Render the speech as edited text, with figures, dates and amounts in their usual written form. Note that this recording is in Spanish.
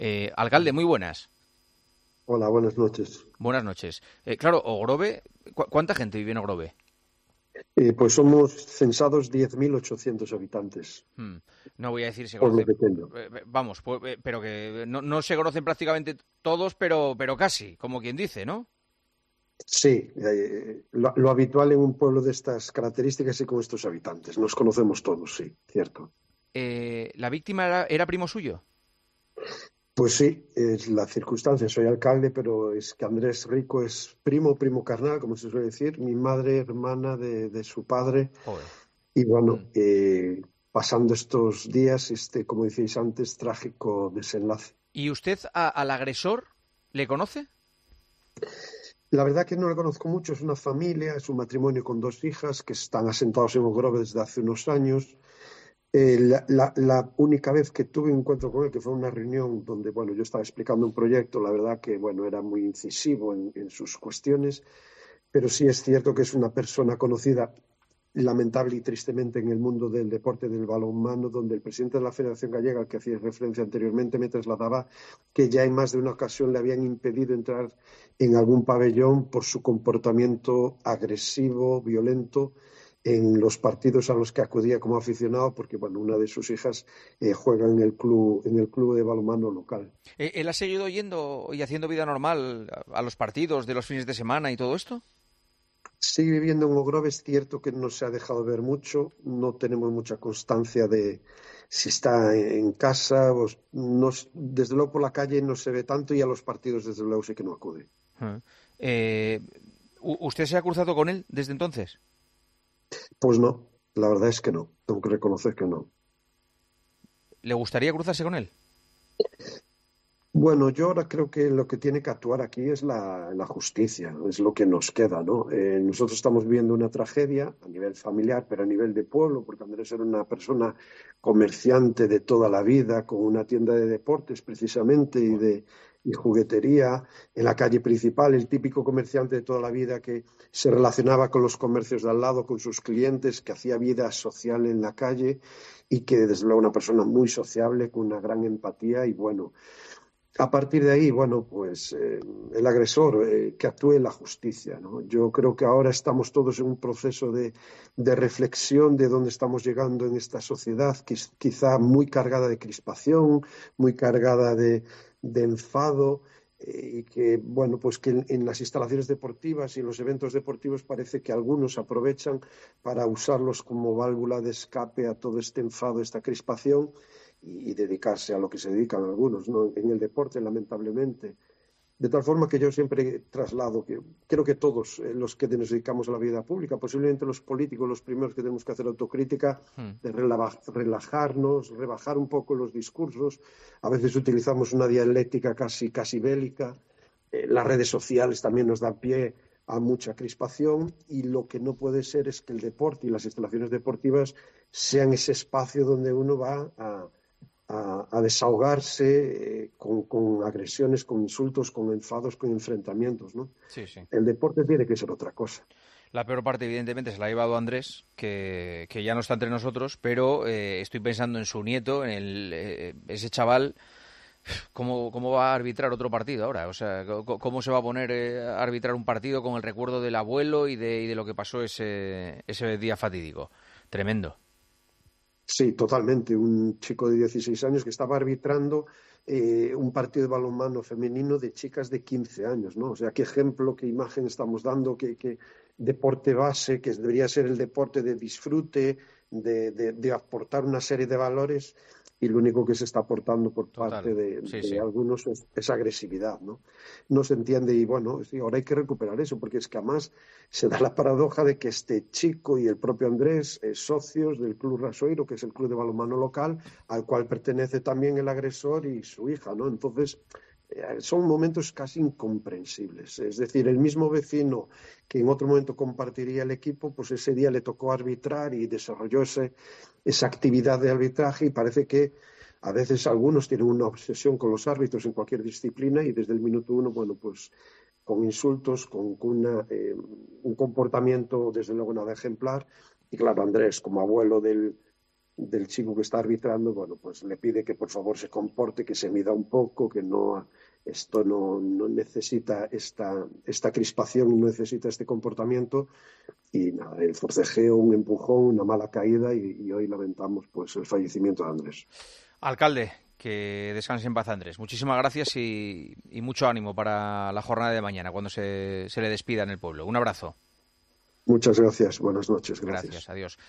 Alcalde, muy buenas. Hola, buenas noches. Buenas noches. Claro, Ogrove, ¿cuánta gente vive en Ogrove? Pues somos censados 10.800 habitantes, Hmm, No voy a decir se pueblo conoce, pequeño. vamos, pero que no se conocen prácticamente todos, pero casi, como quien dice, ¿no? Sí, lo habitual en un pueblo de estas características y con estos habitantes. Nos conocemos todos, sí, cierto. ¿La víctima era primo suyo? Pues sí, es la circunstancia. Soy alcalde, pero es que Andrés Rico es primo carnal, como se suele decir, mi madre, hermana de su padre. Joder. Y Hmm. bueno, pasando estos días, como decíais antes, trágico desenlace. ¿Y usted al agresor le conoce? La verdad que no la conozco mucho, es una familia, es un matrimonio con dos hijas que están asentados en Ogrove desde hace unos años. La única vez que tuve un encuentro con él, que fue una reunión donde, bueno, yo estaba explicando un proyecto, la verdad que, bueno, era muy incisivo en sus cuestiones, pero sí es cierto que es una persona conocida lamentable y tristemente en el mundo del deporte del balonmano, donde el presidente de la Federación Gallega, al que hacía referencia anteriormente, me trasladaba que ya en más de una ocasión le habían impedido entrar en algún pabellón por su comportamiento agresivo, violento, en los partidos a los que acudía como aficionado, porque bueno, una de sus hijas juega en el club de balonmano local. ¿Él ha seguido yendo y haciendo vida normal a los partidos de los fines de semana y todo esto? Sigue viviendo en Ogrove, es cierto que no se ha dejado ver mucho, no tenemos mucha constancia de si está en casa, desde luego por la calle no se ve tanto y a los partidos desde luego sí que no acude. Ah. Eh, ¿Usted se ha cruzado con él desde entonces? Pues no, la verdad es que no, tengo que reconocer que no. ¿Le gustaría cruzarse con él? Bueno, yo ahora creo que lo que tiene que actuar aquí es la justicia, es lo que nos queda, ¿no? Nosotros estamos viviendo una tragedia a nivel familiar, pero a nivel de pueblo, porque Andrés era una persona comerciante de toda la vida, con una tienda de deportes precisamente Buah. y juguetería en la calle principal, el típico comerciante de toda la vida que se relacionaba con los comercios de al lado, con sus clientes, que hacía vida social en la calle y que desde luego una persona muy sociable, con una gran empatía y bueno. A partir de ahí, bueno, pues el agresor, que actúe la justicia, ¿no? Yo creo que ahora estamos todos en un proceso de reflexión de dónde estamos llegando en esta sociedad, quizá muy cargada de crispación, muy cargada de enfado, y que, bueno, pues que en las instalaciones deportivas y en los eventos deportivos parece que algunos aprovechan para usarlos como válvula de escape a todo este enfado, esta crispación y dedicarse a lo que se dedican algunos, ¿no? En el deporte, lamentablemente. De tal forma que yo siempre traslado que creo que todos los que nos dedicamos a la vida pública, posiblemente los políticos, los primeros que tenemos que hacer autocrítica, Hmm. de relajarnos, rebajar un poco los discursos. A veces utilizamos una dialéctica casi bélica. Las redes sociales también nos dan pie a mucha crispación y lo que no puede ser es que el deporte y las instalaciones deportivas sean ese espacio donde uno va a desahogarse con agresiones, con insultos, con enfados, con enfrentamientos, ¿no? Sí, sí. El deporte tiene que ser otra cosa. La peor parte, evidentemente, se la ha llevado Andrés, que ya no está entre nosotros, pero estoy pensando en su nieto, ese chaval, ¿cómo va a arbitrar otro partido ahora? O sea, ¿cómo se va a poner a arbitrar un partido con el recuerdo del abuelo y de lo que pasó ese día fatídico? Tremendo. Sí, totalmente. Un chico de 16 años que estaba arbitrando un partido de balonmano femenino de chicas de 15 años, ¿no? O sea, qué ejemplo, qué imagen estamos dando, qué deporte base, que debería ser el deporte de disfrute, de aportar una serie de valores, y lo único que se está aportando por parte Total. Sí, de sí. algunos es agresividad, ¿no? No se entiende y bueno, sí, ahora hay que recuperar eso, porque es que además se da la paradoja de que este chico y el propio Andrés, socios del Club Rasoiro, que es el club de balonmano local, al cual pertenece también el agresor y su hija, ¿no? Entonces, son momentos casi incomprensibles. Es decir, el mismo vecino que en otro momento compartiría el equipo, pues ese día le tocó arbitrar y desarrolló esa actividad de arbitraje y parece que a veces algunos tienen una obsesión con los árbitros en cualquier disciplina y desde el minuto uno, bueno, pues con insultos, un comportamiento desde luego nada ejemplar. Y claro, Andrés, como abuelo del chico que está arbitrando, bueno, pues le pide que por favor se comporte, que se mida un poco, que no, esto no necesita esta crispación y no necesita este comportamiento. Y nada, el forcejeo, un empujón, una mala caída y hoy lamentamos pues el fallecimiento de Andrés. Alcalde, que descanse en paz, Andrés. Muchísimas gracias y mucho ánimo para la jornada de mañana, cuando se le despida en el pueblo. Un abrazo. Muchas gracias, buenas noches, gracias. Gracias, adiós.